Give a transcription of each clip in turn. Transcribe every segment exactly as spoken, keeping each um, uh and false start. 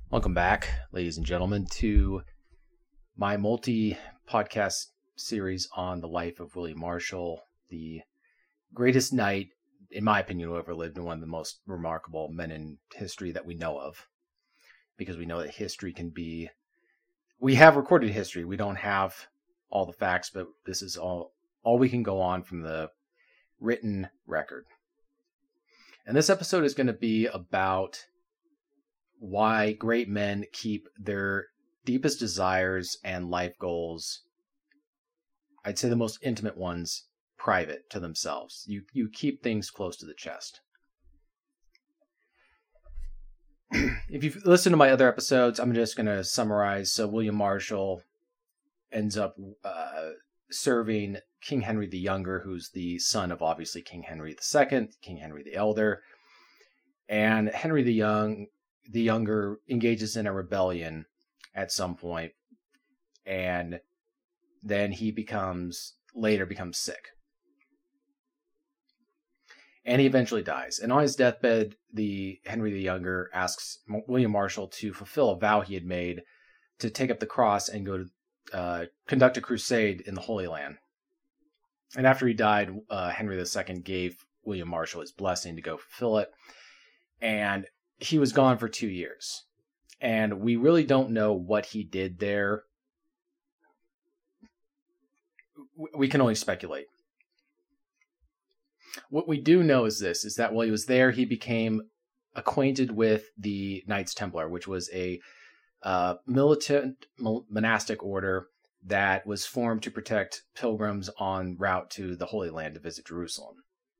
Welcome back, ladies and gentlemen, to my multi-podcast series on the life of William Marshall, the greatest knight, in my opinion, who ever lived, and one of the most remarkable men in history that we know of. Because we know that history can be... We have recorded history. We don't have all the facts, but this is all, all we can go on from the written record. And this episode is going to be about why great men keep their deepest desires and life goals, I'd say the most intimate ones, private to themselves. You you keep things close to the chest. If you've listened to my other episodes, I'm just going to summarize. So William Marshall ends up uh, serving King Henry the Younger, who's the son of obviously King Henry the Second, King Henry the Elder. And Henry the Young the Younger engages in a rebellion at some point, and then he becomes, later becomes sick. And he eventually dies. And on his deathbed, the Henry the Younger asks William Marshall to fulfill a vow he had made to take up the cross and go to uh, conduct a crusade in the Holy Land. And after he died, uh, Henry the Second gave William Marshall his blessing to go fulfill it. And he was gone for two years, and we really don't know what he did there. We can only speculate. What we do know is this, is that while he was there, he became acquainted with the Knights Templar, which was a uh, militant monastic order that was formed to protect pilgrims en route to the Holy Land to visit Jerusalem.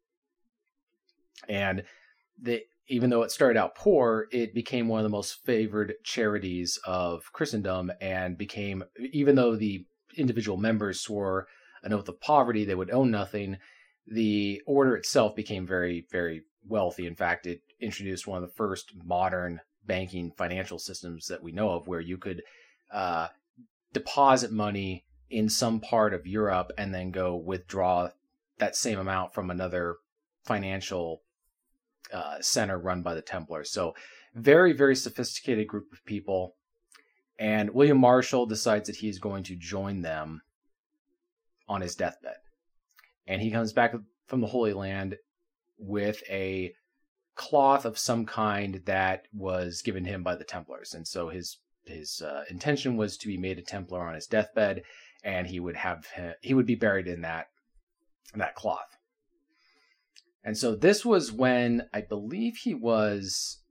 And the Even though it started out poor, it became one of the most favored charities of Christendom, and became, even though the individual members swore an oath of poverty, they would own nothing, the order itself became very, very wealthy. In fact, it introduced one of the first modern banking financial systems that we know of, where you could uh, deposit money in some part of Europe and then go withdraw that same amount from another financial Uh, center run by the Templars. So very, very sophisticated group of people. And William Marshall decides that he's going to join them on his deathbed. And he comes back from the Holy Land with a cloth of some kind that was given him by the Templars. And so his his uh, intention was to be made a Templar on his deathbed, and he would have he would be buried in that in that cloth. And so this was when I believe he was,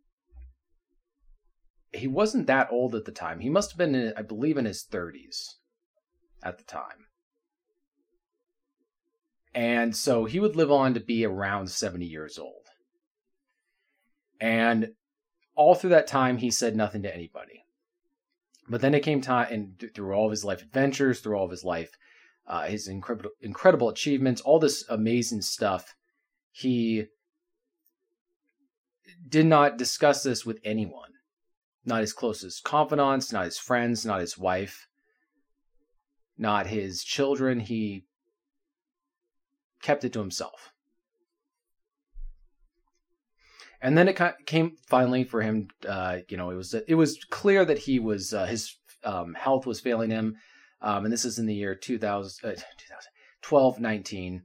he wasn't that old at the time. He must have been, in, I believe, in his thirties at the time. And so he would live on to be around seventy years old. And all through that time, he said nothing to anybody. But then it came time, and through all of his life adventures, through all of his life, uh, his incredible, incredible achievements, all this amazing stuff, he did not discuss this with anyone. Not his closest confidants, not his friends, not his wife, not his children. He kept it to himself. And then it came finally for him, uh, you know, it was it was clear that he was, uh, his um, health was failing him. Um, and this is in the year two thousand, uh, twelve nineteen.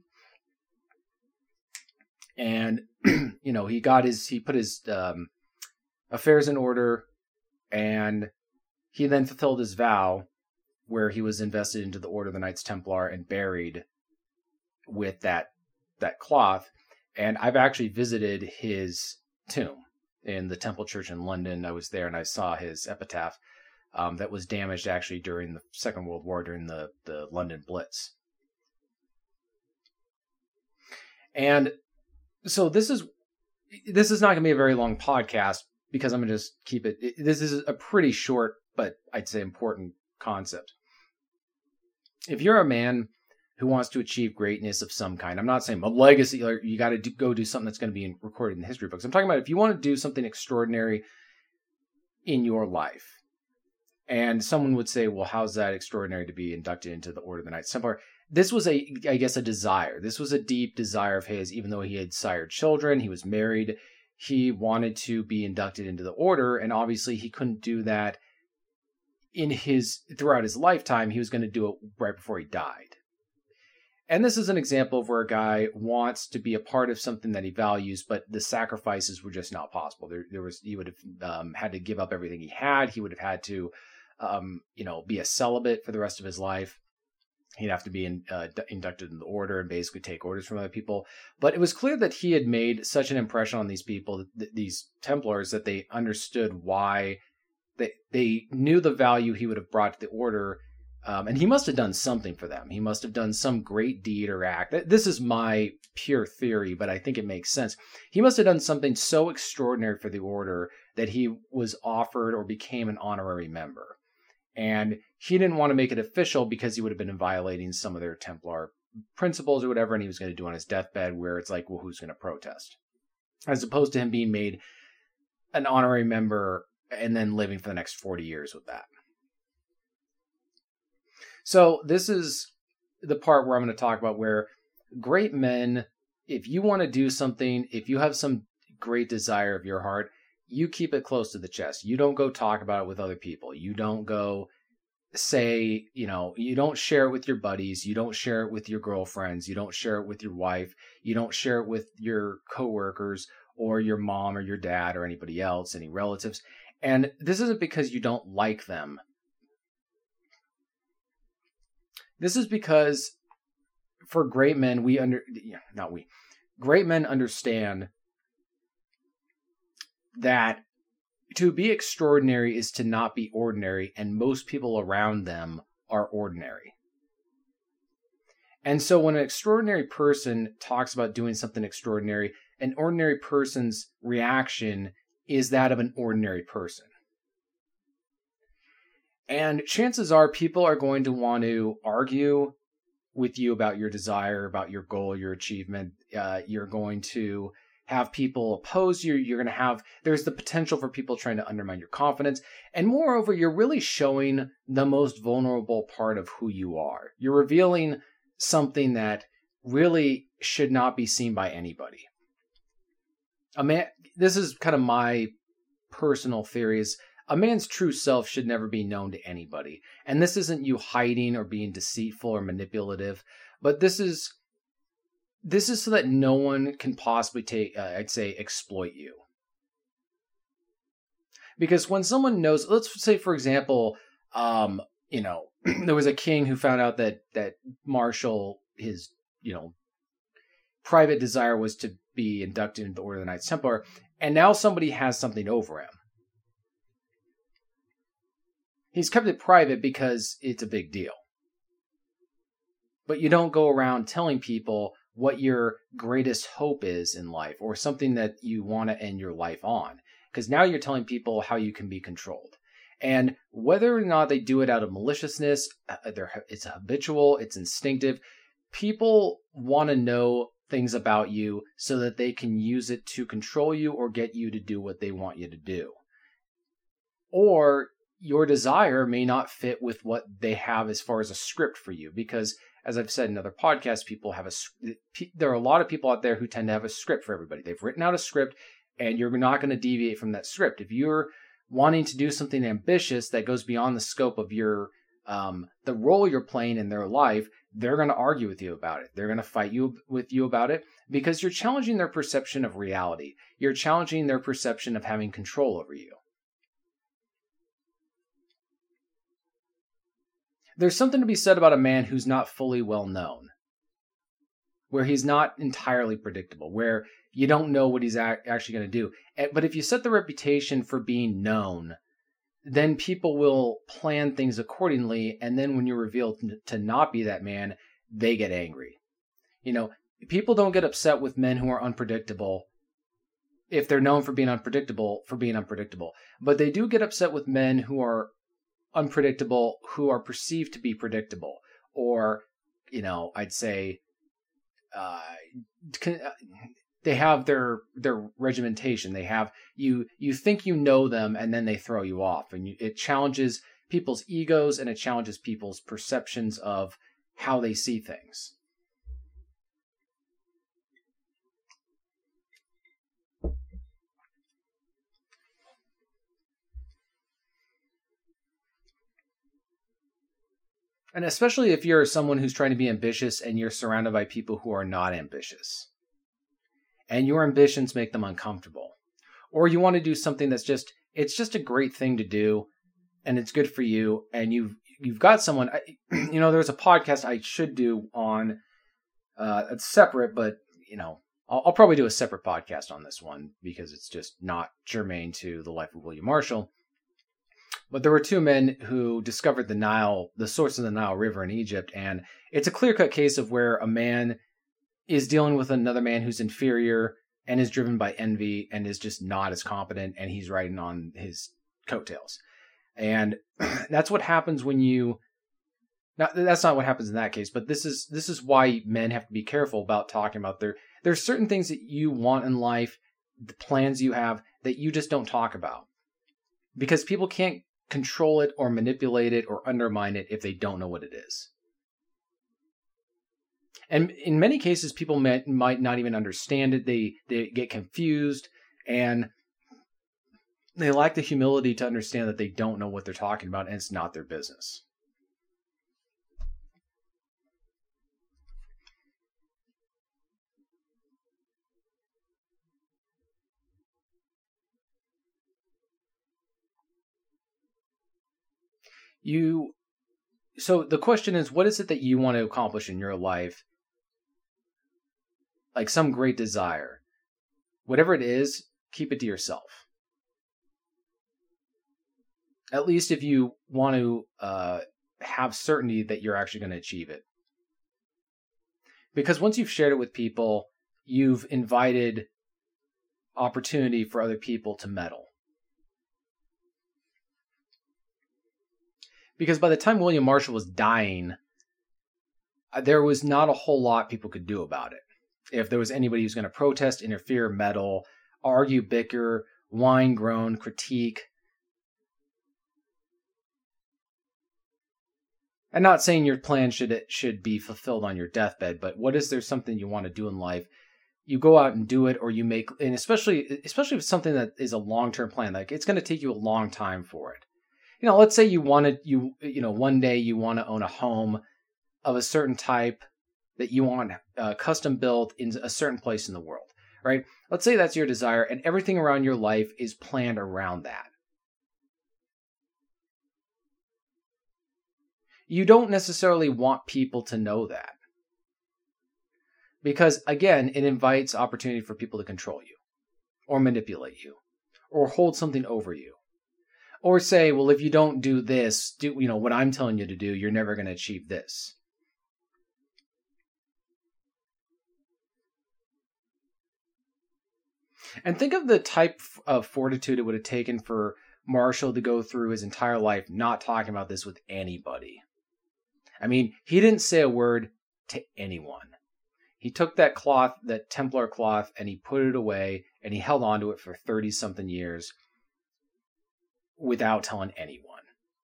And, you know, he got his, he put his um, affairs in order, and he then fulfilled his vow where he was invested into the Order of the Knights Templar and buried with that, that cloth. And I've actually visited his tomb in the Temple Church in London. I was there and I saw his epitaph um, that was damaged actually during the Second World War, during the, the London Blitz. And so this is this is not going to be a very long podcast, because I'm going to just keep it. This is a pretty short, but I'd say important concept. If you're a man who wants to achieve greatness of some kind, I'm not saying a legacy, or you got to do, go do something that's going to be in, recorded in the history books. I'm talking about if you want to do something extraordinary in your life, and someone would say, well, how's that extraordinary to be inducted into the Order of the Knights Templar? This was a, I guess, a desire. This was a deep desire of his, even though he had sired children, he was married, he wanted to be inducted into the order, and obviously he couldn't do that in his throughout his lifetime. He was going to do it right before he died. And this is an example of where a guy wants to be a part of something that he values, but the sacrifices were just not possible. There, there was he would have um, had to give up everything he had. He would have had to, um, you know, be a celibate for the rest of his life. He'd have to be in, uh, inducted in the order and basically take orders from other people. But it was clear that he had made such an impression on these people, th- these Templars, that they understood why they they knew the value he would have brought to the order. Um, and he must have done something for them. He must have done some great deed or act. This is my pure theory, but I think it makes sense. He must have done something so extraordinary for the order that he was offered or became an honorary member. And he didn't want to make it official because he would have been violating some of their Templar principles or whatever, and he was going to do on his deathbed, where it's like, well, who's going to protest? As opposed to him being made an honorary member and then living for the next forty years with that. So this is the part where I'm going to talk about where great men, if you want to do something, if you have some great desire of your heart, you keep it close to the chest. You don't go talk about it with other people. You don't go say, you know, you don't share it with your buddies. You don't share it with your girlfriends. You don't share it with your wife. You don't share it with your coworkers or your mom or your dad or anybody else, any relatives. And this isn't because you don't like them. This is because for great men, we under, not we, great men understand that to be extraordinary is to not be ordinary, and most people around them are ordinary. And so when an extraordinary person talks about doing something extraordinary, an ordinary person's reaction is that of an ordinary person. And chances are people are going to want to argue with you about your desire, about your goal, your achievement. Uh, you're going to have people oppose you. You're going to have, there's the potential for people trying to undermine your confidence. And moreover, you're really showing the most vulnerable part of who you are. You're revealing something that really should not be seen by anybody. A man, this is kind of my personal theory, is a man's true self should never be known to anybody. And this isn't you hiding or being deceitful or manipulative, but this is This is so that no one can possibly take, uh, I'd say, exploit you. Because when someone knows, let's say, for example, um, you know, there was a king who found out that that Marshall, his, you know, private desire was to be inducted into the Order of the Knights Templar, and now somebody has something over him. He's kept it private because it's a big deal. But you don't go around telling people what your greatest hope is in life or something that you want to end your life on. Because now you're telling people how you can be controlled. And whether or not they do it out of maliciousness, it's habitual, it's instinctive. People want to know things about you so that they can use it to control you or get you to do what they want you to do. Or your desire may not fit with what they have as far as a script for you, because as I've said in other podcasts, people have a, there are a lot of people out there who tend to have a script for everybody. They've written out a script and you're not going to deviate from that script. If you're wanting to do something ambitious that goes beyond the scope of your, um, the role you're playing in their life, they're going to argue with you about it. They're going to fight you with you about it because you're challenging their perception of reality. You're challenging their perception of having control over you. There's something to be said about a man who's not fully well known, where he's not entirely predictable, where you don't know what he's ac- actually going to do. But if you set the reputation for being known, then people will plan things accordingly. And then when you're revealed to not be that man, they get angry. You know, people don't get upset with men who are unpredictable if they're known for being unpredictable, for being unpredictable. But they do get upset with men who are unpredictable, who are perceived to be predictable, or, you know, I'd say, uh, they have their their regimentation. They have you. You think you know them, and then they throw you off, and you, it challenges people's egos, and it challenges people's perceptions of how they see things. And especially if you're someone who's trying to be ambitious and you're surrounded by people who are not ambitious, and your ambitions make them uncomfortable, or you want to do something that's just, it's just a great thing to do and it's good for you, and you've you've got someone, you know, there's a podcast I should do on, uh, it's separate, but, you know, I'll, I'll probably do a separate podcast on this one because it's just not germane to the life of William Marshall. But there were two men who discovered the Nile, the source of the Nile River in Egypt, and it's a clear-cut case of where a man is dealing with another man who's inferior and is driven by envy and is just not as competent, and he's riding on his coattails. And that's what happens when you, not, that's not what happens in that case, but this is this is why men have to be careful about talking about their, there's certain things that you want in life, the plans you have, that you just don't talk about. Because people can't control it or manipulate it or undermine it if they don't know what it is. And in many cases, people may, might not even understand it. They they get confused, and they lack the humility to understand that they don't know what they're talking about, and it's not their business. You, so the question is, what is it that you want to accomplish in your life? Like some great desire. Whatever it is, keep it to yourself. At least if you want to uh, have certainty that you're actually going to achieve it. Because once you've shared it with people, you've invited opportunity for other people to meddle. Because by the time William Marshall was dying, there was not a whole lot people could do about it. If there was anybody who's going to protest, interfere, meddle, argue, bicker, whine, groan, critique. I'm not saying your plan should should be fulfilled on your deathbed, but what is there something you want to do in life? You go out and do it, or you make, and especially especially if it's something that is a long-term plan, like it's going to take you a long time for it. You know, let's say you wanted, you, you know, one day you want to own a home of a certain type that you want uh, custom built in a certain place in the world, right? Let's say that's your desire, and everything around your life is planned around that. You don't necessarily want people to know that. Because, again, it invites opportunity for people to control you, or manipulate you, or hold something over you. Or say, well, if you don't do this, do you know what I'm telling you to do, you're never going to achieve this. And think of the type of fortitude it would have taken for Marshall to go through his entire life not talking about this with anybody. I mean, he didn't say a word to anyone. He took that cloth, that Templar cloth, and he put it away, and he held on to it for thirty-something years without telling anyone.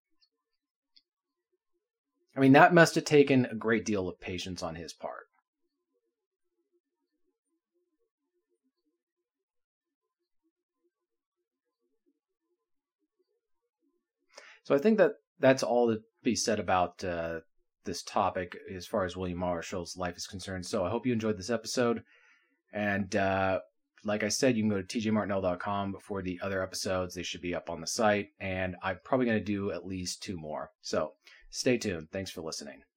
I mean, that must have taken a great deal of patience on his part. So I think that that's all to be said about uh, this topic as far as William Marshall's life is concerned. So I hope you enjoyed this episode. And uh, like I said, you can go to t j martinell dot com for the other episodes. They should be up on the site. And I'm probably going to do at least two more. So stay tuned. Thanks for listening.